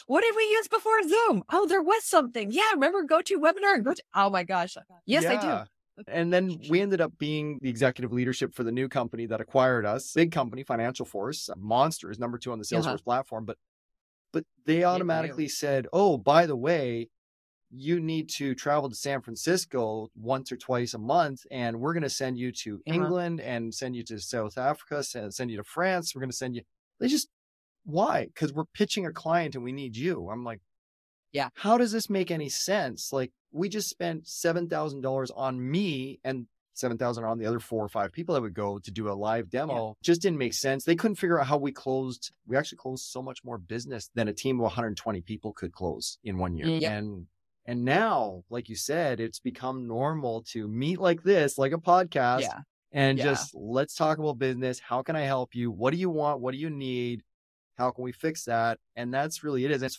What did we use before Zoom? Oh, there was something. Yeah, remember GoToWebinar and oh my gosh. Yes, I do. Yeah. And then we ended up being the executive leadership for the new company that acquired us. Big company, Financial Force, Monster is number 2 on the Salesforce platform. But they automatically said, oh, by the way, you need to travel to San Francisco once or twice a month, and we're going to send you to England and send you to South Africa, send you to France. We're going to send you. Why? Because we're pitching a client and we need you. I'm like, yeah. How does this make any sense? Like, we just spent $7,000 on me and $7,000 on the other 4 or 5 people that would go to do a live demo. Yeah. Just didn't make sense. They couldn't figure out how we closed. We actually closed so much more business than a team of 120 people could close in 1 year. Yeah. And now, like you said, it's become normal to meet like this, like a podcast, and just let's talk about business. How can I help you? What do you want? What do you need? How can we fix that? And that's really it. It's